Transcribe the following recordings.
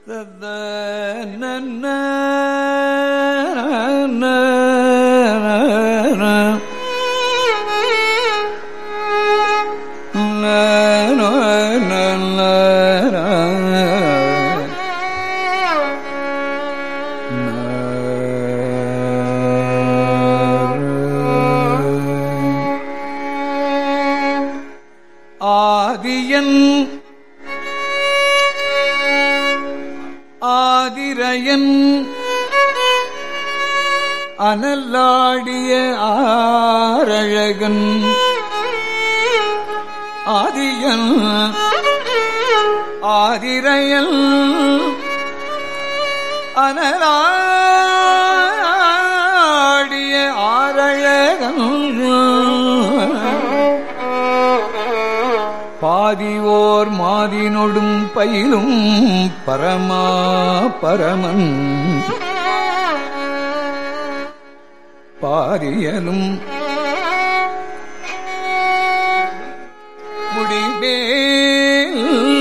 ஆதியன் ஆதிரையன் அனலாடிய ஆரழகன் ஆதியன் ஆதிரையன் அனலாடிய ஆரழகன் பாதிவோர் மாதினொடும் பயிலும் பரமா பரமன் பாரியலும் முடிமேல்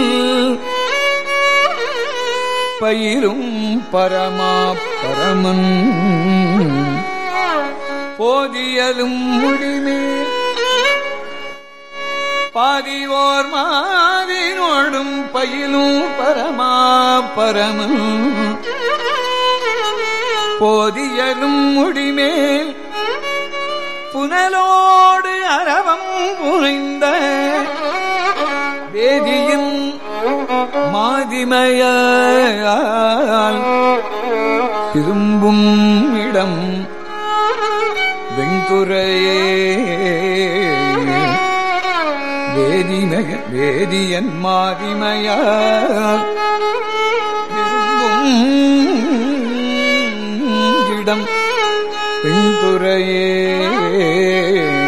பயிலும் பரமா பரமன் போதியலும் முடிமேல் பாதிவோர் மாதினோடும் பயிலும் பரமா பரமன் போதியலும் முடிமேல் புனலோடு அரவம் புனைந்த வேதியின் மாதிமையால் திரும்பும் இடம் வெண்துறையே வேதியன் மாதிமையால் திரும்பும் இடம் வெண்துறையே